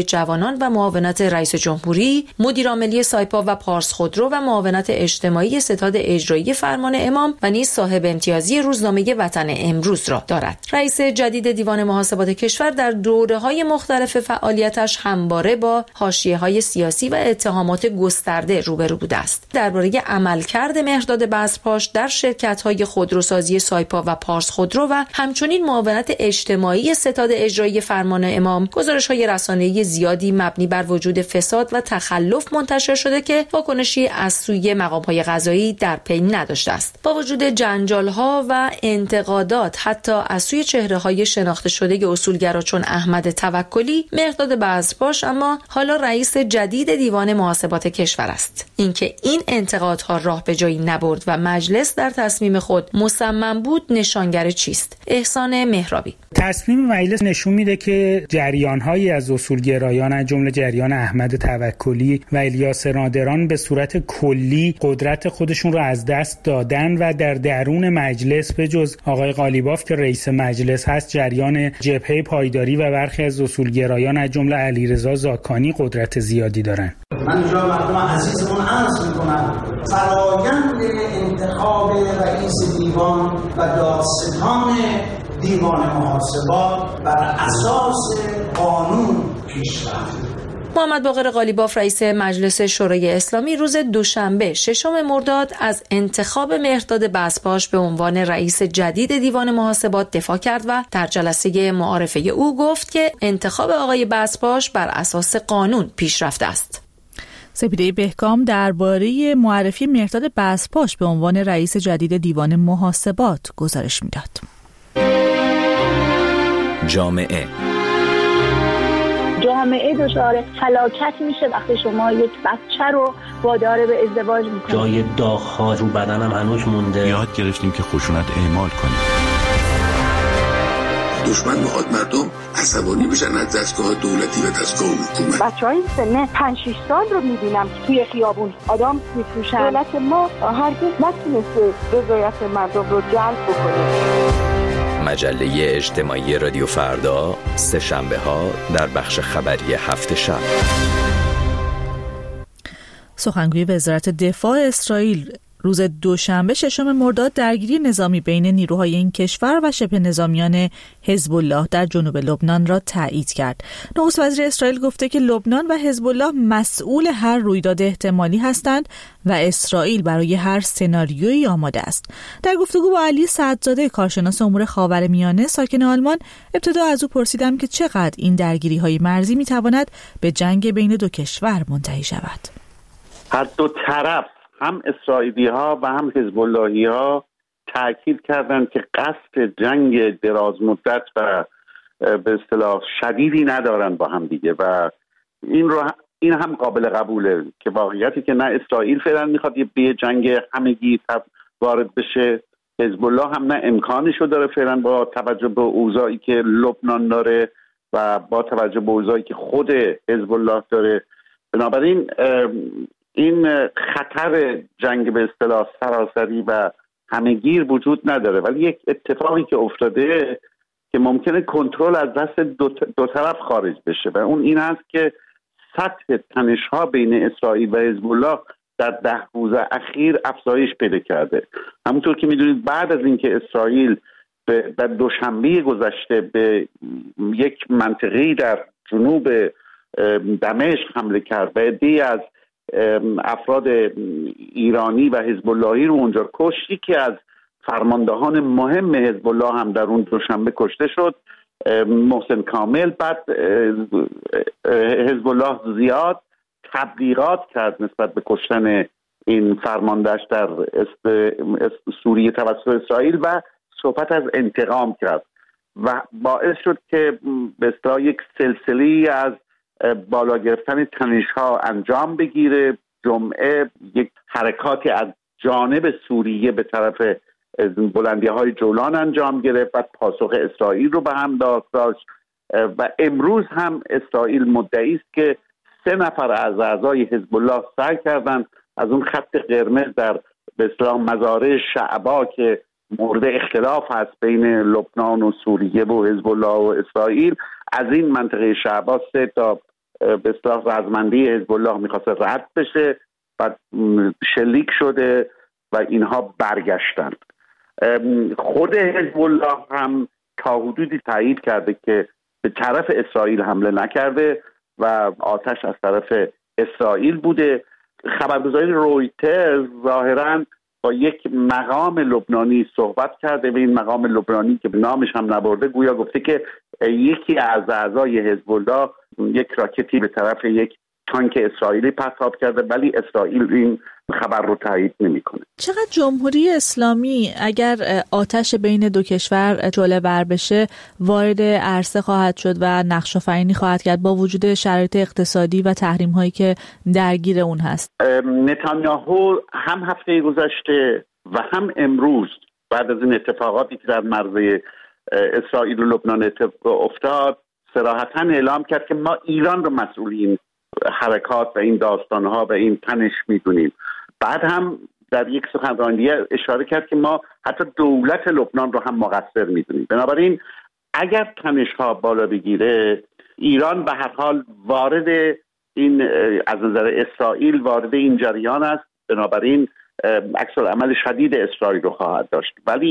لبنان و معاونت رئیس جمهوری، مدیرعاملی سایپا و پارس خودرو و معاونت اجتماعی ستاد اجرایی فرمان امام و نیز صاحب امتیازی روزنامه وطن امروز را دارد. رئیس جدید دیوان محاسبات کشور در دوره‌های مختلف فعالیتش همواره با حاشیه‌های سیاسی و اتهامات گسترده روبرو بوده است. درباره عملکرد مهرداد بزرپاش در شرکت‌های خودروسازی سایپا و پارس خودرو و همچنین معاونت اجتماعی ستاد اجرایی فرمان امام گزارش‌های رسانه‌ای زیادی مبنی بر وجود فساد و تخلف منتشر شده که واکنشی از سوی مقام‌های قضایی در پی نداشته است. با وجود جنجال‌ها و انتقادات حتی از سوی چهره‌های شناخته شده اصولگرا چون احمد توکلی، مهرداد بزرپاش اما حالا رئیس جدید دیوان محاسبات کشور است. اینکه این انتقادها راه به جایی نبرد و مجلس در تصمیم خود مصمم بود نشانگر چیست؟ احسان مهرابی. تصمیم مجلس نشون میده که جریان‌هایی از اصولگرایان از جمله جریان احمد توکلی و الیاس نادران به صورت کلی قدرت خودشون رو از دست دادن و در درون مجلس به جز آقای قالیباف که رئیس مجلس هست، جریان جبهه پایداری و برخی از اصولگرایان از جمله علیرضا زاکانی قدرت زیادی دارن. من اینجا مردم عزیزمون عرض میکنم فرایند انتخاب رئیس دیوان و دادستان دیوان محاسبات بر اساس قانون پیش رفت. محمد باقر قالیباف رئیس مجلس شورای اسلامی روز دوشنبه 6 مرداد از انتخاب مهرداد بزرپاش به عنوان رئیس جدید دیوان محاسبات دفاع کرد و در جلسه معارفه او گفت که انتخاب آقای بزرپاش بر اساس قانون پیش رفته است. سپیده بهکام درباره معرفی مهرداد بزرپاش به عنوان رئیس جدید دیوان محاسبات گزارش میداد. جامعه دچار فلاکت میشه وقتی شما یک بچه رو وادار به ازدواج میکنید. جای داغ‌ها رو بدنم هنوز مونده. یاد گرفتیم که خشونت اعمال کنیم. دشمن میخواد مردم عصبانی بشن از دستگاه دولتی و دستگاه حکومت. بچهای سن 5-6 سال رو میبینم که توی خیابون آدم میفروشن. دولت ما هرگز نتونسته رضایت مردم رو جلب بکنه. مجله اجتماعی رادیو فردا سه شنبه ها در بخش خبری هفت شب. سخنگوی وزارت دفاع اسرائیل روز دوشنبه 6 مرداد درگیری نظامی بین نیروهای این کشور و شبه نظامیان حزب الله در جنوب لبنان را تایید کرد. نخست وزیر اسرائیل گفته که لبنان و حزب الله مسئول هر رویداد احتمالی هستند و اسرائیل برای هر سناریویی آماده است. در گفتگو با علی سعدزاده کارشناس امور خاورمیانه ساکن آلمان، ابتدا از او پرسیدم که چقدر این درگیری‌های مرزی می‌تواند به جنگ بین دو کشور منتهی شود. هر دو طرف هم اسرائیلی ها و هم حزب اللهی ها تاکید کردند که قصد جنگ دراز مدت و به اصطلاح شدیدی ندارن با هم دیگه و این هم قابل قبوله که واقعیتی که نه اسرائیل فعلا میخواد یه جنگ همگی وارد بشه، حزب الله هم نه امکانشو داره فعلا با توجه به اوضاعی که لبنان داره و با توجه به اوضاعی که خود حزب الله داره. بنابراین این خطر جنگ به اصطلاح سراسری و همه‌گیر وجود نداره، ولی یک اتفاقی که افتاده که ممکنه کنترل از دست دو طرف خارج بشه و اون این هست که سطح تنش‌ها بین اسرائیل و حزب الله در 10 روز اخیر افزایش پیدا کرده. همونطور که میدونید بعد از اینکه اسرائیل در دوشنبه گذشته به یک منطقه‌ای در جنوب دمشق حمله کرد و عده‌ای از افراد ایرانی و حزب اللهی رو اونجا کشت، یکی از فرماندهان مهم حزب الله هم در اون دوشنبه کشته شد، محسن کامل. بعد حزب الله زیاد تبلیغات کرد نسبت به کشتن این فرماندهش در سوریه توسط اسرائیل و صحبت از انتقام کرد و باعث شد که به اصطلاح یک سلسله از بالا گرفتن تنش‌ها انجام بگیره. جمعه یک حرکاتی از جانب سوریه به طرف بلندی‌های جولان انجام گرفت و پاسخ اسرائیل رو به هم داشت و امروز هم اسرائیل مدعی است که 3 نفر از اعضای حزب الله سعی کردند از اون خط قرمز در به اصطلاح مزارع شعبا که مورد اختلاف هست بین لبنان و سوریه و حزب الله و اسرائیل، از این منطقه شعبا 3 تا به اصطلاح رزمنده حزب الله میخواست رد بشه و شلیک شده و اینها برگشتند. خود حزب الله هم تا حدودی تایید کرده که به طرف اسرائیل حمله نکرده و آتش از طرف اسرائیل بوده. خبرگزاری رویترز ظاهراً با یک مقام لبنانی صحبت کرده و این مقام لبنانی که نامش هم نبرده گویا گفته که یکی از اعضای حزب الله یک راکتی به طرف یک تانک اسرائیلی پرتاب کرده، ولی اسرائیل این خبر رو تایید نمی‌کنه. چقدر جمهوری اسلامی اگر آتش بین دو کشور جوله بر بشه وارد عرصه خواهد شد و نقش آفرینی خواهد کرد با وجود شرایط اقتصادی و تحریم‌هایی که درگیر اون هست؟ نتانیاهو هم هفته گذشته و هم امروز بعد از این اتفاقاتی که در مرز اسرائیل و لبنان افتاد صراحتاً اعلام کرد که ما ایران رو مسئول این حرکات و این داستانها و این تنش میدونیم. بعد هم در یک سخنرانی اشاره کرد که ما حتی دولت لبنان رو هم مقصر میدونیم. بنابراین اگر تنش ها بالا بگیره ایران به هر حال وارد این از نظر اسرائیل وارد این جریان است، بنابراین عکس العمل شدید اسرائیل رو خواهد داشت. ولی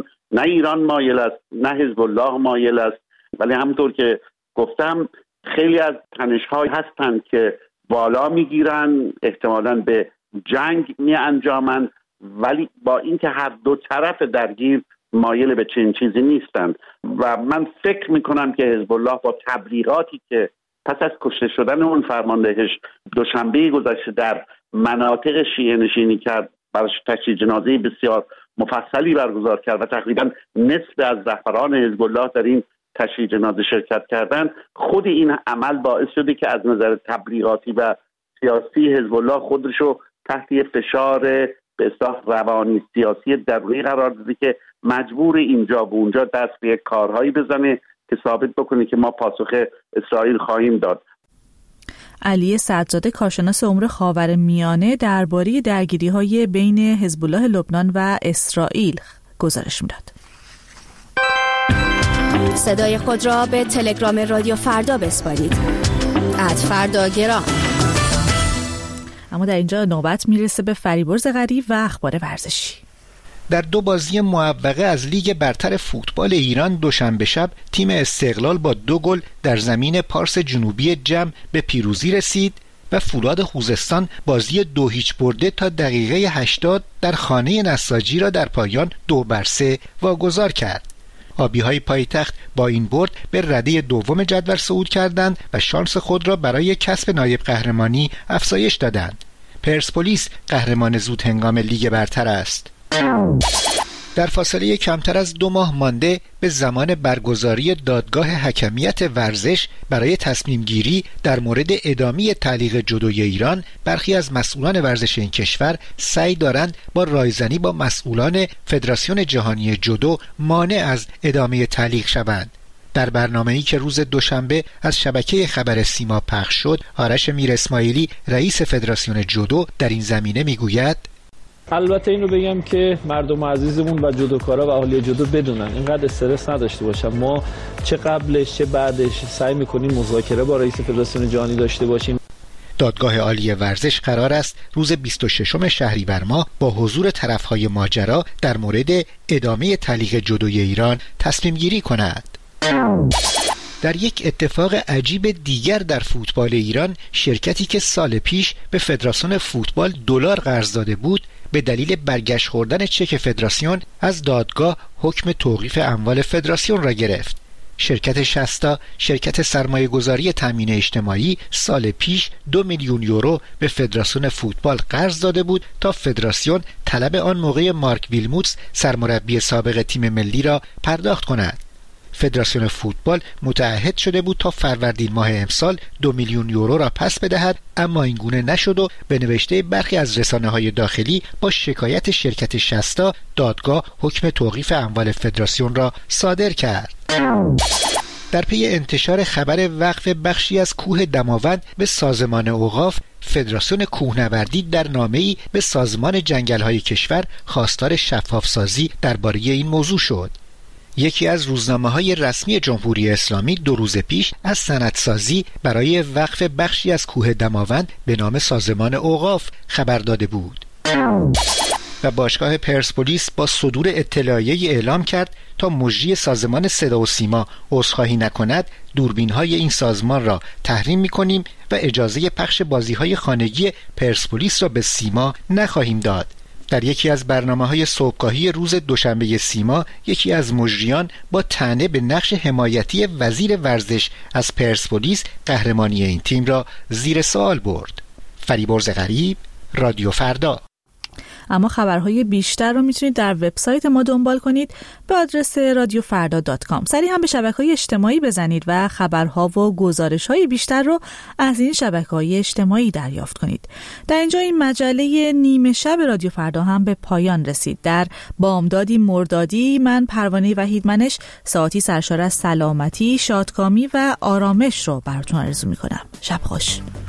ایران مایل است، نه حزب الله مایل است. ولی همونطور که گفتم خیلی از تنش‌های هستند که بالا میگیرن، احتمالاً به جنگ میانجامن، ولی با اینکه هر دو طرف درگیر مایل به چنین چیزی نیستند و من فکر میکنم که حزب الله با تبلیغاتی که پس از کشته شدن اون فرماندهش دوشنبه گذشته در مناطق شیعه نشینی کرد، براش تشییع جنازه بسیار مفصلی برگزار کرد و تقریباً نصف از رهبران حزب الله در این تشییع جنازه شرکت کردن، خود این عمل باعث شده که از نظر تبلیغاتی و سیاسی حزب الله خودشو تحت فشار به اصطلاح روانی سیاسی درونی قرار داده که مجبور اینجا و اونجا دست به یک کارهایی بزنه که ثابت بکنه که ما پاسخ اسرائیل خواهیم داد. علی سعدزاده کارشناس امور خاورمیانه درباره درگیری‌های بین حزب الله لبنان و اسرائیل گزارش می‌داد. صدای خود را به تلگرام رادیو فردا بسپارید. @فرداگرام. اما در اینجا نوبت میرسه به فریبرز غریب و اخبار ورزشی. در دو بازی معوقه از لیگ برتر فوتبال ایران دوشنبه شب تیم استقلال با 2 گل در زمین پارس جنوبی جم به پیروزی رسید و فولاد خوزستان بازی 2-0 برده تا دقیقه 80 در خانه نساجی را در پایان 2-3 واگذار کرد. آبی‌های پایتخت با این برد به رده دوم جدول صعود کردند و شانس خود را برای کسب نایب قهرمانی افزایش دادند. پرسپولیس قهرمان زود هنگام لیگ برتر است. در فاصله کمتر از 2 ماه مانده به زمان برگزاری دادگاه حکمیت ورزش برای تصمیم گیری در مورد ادامه تعلیق جودوی ایران، برخی از مسئولان ورزش این کشور سعی دارند با رایزنی با مسئولان فدراسیون جهانی جودو مانع از ادامه تعلیق شوند. در برنامه‌ای که روز دوشنبه از شبکه خبر سیما پخش شد، آرش میر اسماعیلی رئیس فدراسیون جودو در این زمینه میگوید: البته اینو بگم که مردم عزیزمون و جودوکارا و اهالی جودو بدونن اینقدر استرس نداشته باشن. ما چه قبلش چه بعدش سعی میکنیم مذاکره با رئیس فدراسیون جهانی داشته باشیم. دادگاه عالی ورزش قرار است روز 26 شهریور ماه با حضور طرفهای ماجرا در مورد ادامه تعلیق جودوی ایران تصمیم گیری کند. در یک اتفاق عجیب دیگر در فوتبال ایران، شرکتی که سال پیش به فدراسیون فوتبال $، قرض داده بود، به دلیل برگشت خوردن چک فدراسیون از دادگاه حکم توقیف اموال فدراسیون را گرفت. شرکت شستا، شرکت سرمایه‌گذاری تامین اجتماعی، سال پیش 2 میلیون یورو به فدراسیون فوتبال قرض داده بود تا فدراسیون طلب آن موقع مارک ویلموتس سرمربی سابق تیم ملی را پرداخت کند. فدراسیون فوتبال متعهد شده بود تا فروردین ماه امسال 2 میلیون یورو را پس بدهد، اما این گونه نشد و به نوشته برخی از رسانه‌های داخلی با شکایت شرکت شستا، دادگاه حکم توقیف اموال فدراسیون را صادر کرد. در پی انتشار خبر وقف بخشی از کوه دماوند به سازمان اوقاف، فدراسیون کوهنوردی در نامه‌ای به سازمان جنگل‌های کشور خواستار شفاف‌سازی درباره این موضوع شد. یکی از روزنامه‌های رسمی جمهوری اسلامی 2 روز پیش از سندسازی برای وقف بخشی از کوه دماوند به نام سازمان اوقاف خبر داده بود. و باشگاه پرسپولیس با صدور اطلاعیه اعلام کرد تا مجری سازمان صدا و سیما عذرخواهی نکند دوربین‌های این سازمان را تحریم می‌کنیم و اجازه پخش بازی‌های خانگی پرسپولیس را به سیما نخواهیم داد. در یکی از برنامه‌های صبحگاهی روز دوشنبه سیما یکی از مجریان با طعنه به نقش حمایتی وزیر ورزش از پرسپولیس قهرمانی این تیم را زیر سوال برد. فریبرز غریب، رادیو فردا. اما خبرهای بیشتر رو میتونید در وبسایت ما دنبال کنید به آدرس radiofarda.com. سریع هم به شبکه‌های اجتماعی بزنید و خبرها و گزارش‌های بیشتر رو از این شبکه‌های اجتماعی دریافت کنید. در اینجا این مجله نیمه شب رادیو فردا هم به پایان رسید. در بامدادی مردادی من پروانه وحیدمنش ساعتی سرشار از سلامتی، شادکامی و آرامش رو براتون آرزو می‌کنم. شب خوش.